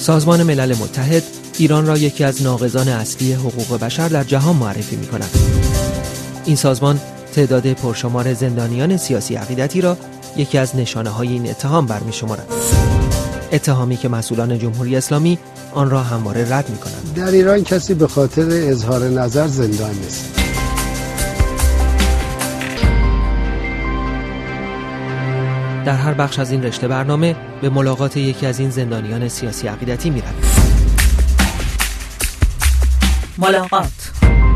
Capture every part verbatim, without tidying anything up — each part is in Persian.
سازمان ملل متحد ایران را یکی از ناقضان اصلی حقوق بشر در جهان معرفی می‌کند. این سازمان تعداد پرشمار زندانیان سیاسی عقیدتی را یکی از نشانه‌های این اتهام برمی‌شمارد. اتهامی که مسئولان جمهوری اسلامی آن را همواره رد می‌کنند. در ایران کسی به خاطر اظهار نظر زندان نیست. در هر بخش از این رشته برنامه به ملاقات یکی از این زندانیان سیاسی عقیدتی می‌رویم. ملاقات.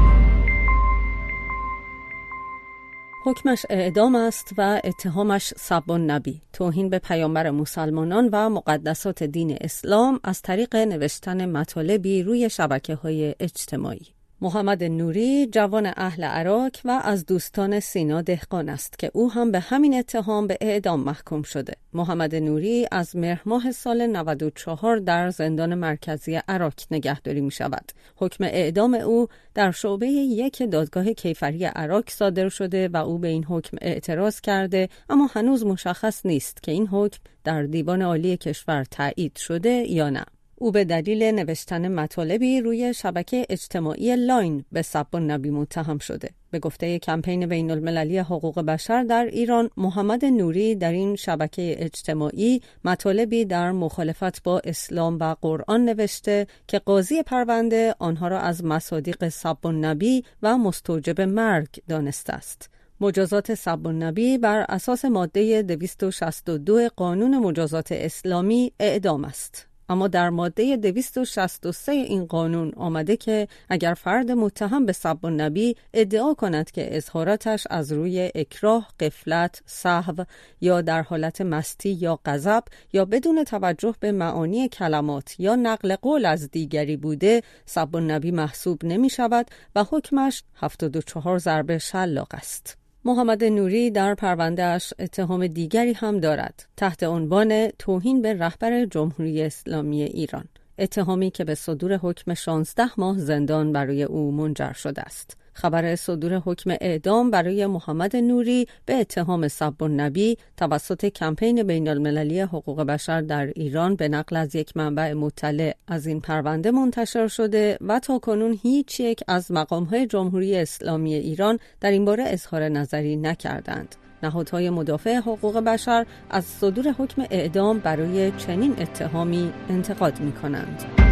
حکمش اعدام است و اتهامش سب النبی، توهین به پیامبر مسلمانان و مقدسات دین اسلام از طریق نوشتن مطالبی روی شبکه‌های اجتماعی. محمد نوری جوان اهل عراق و از دوستان سینا دهقان است که او هم به همین اتهام به اعدام محکوم شده. محمد نوری از مهر ماه سال نود و چهار در زندان مرکزی عراق نگهداری می شود. حکم اعدام او در شعبه یک دادگاه کیفری عراق صادر شده و او به این حکم اعتراض کرده، اما هنوز مشخص نیست که این حکم در دیوان عالی کشور تایید شده یا نه. او به دلیل نوشتن مطالبی روی شبکه اجتماعی لاین به سب النبی متهم شده. به گفته کمپین بین المللی حقوق بشر در ایران، محمد نوری در این شبکه اجتماعی مطالبی در مخالفت با اسلام و قرآن نوشته که قاضی پرونده آنها را از مصادیق سب النبی و مستوجب مرگ دانسته است. مجازات سب النبی بر اساس ماده دویست و شصت و دو قانون مجازات اسلامی اعدام است. اما در ماده دویست و شصت و سه این قانون آمده که اگر فرد متهم به سب النبی ادعا کند که اظهاراتش از روی اکراه، غفلت، سهو یا در حالت مستی یا غضب یا بدون توجه به معانی کلمات یا نقل قول از دیگری بوده، سب النبی محسوب نمی شود و حکمش هفتاد و چهار ضرب شلاق است. محمد نوری در پرونده‌اش اتهام دیگری هم دارد تحت عنوان توهین به رهبر جمهوری اسلامی ایران، اتهامی که به صدور حکم شانزده ماه زندان برای او منجر شده است. خبر صدور حکم اعدام برای محمد نوری به اتهام سب النبی توسط کمپین بین المللی حقوق بشر در ایران به نقل از یک منبع مطلع از این پرونده منتشر شده و تاکنون هیچ یک از مقام‌های جمهوری اسلامی ایران در این باره اظهار نظری نکردند. نهادهای مدافع حقوق بشر از صدور حکم اعدام برای چنین اتهامی انتقاد می‌کنند.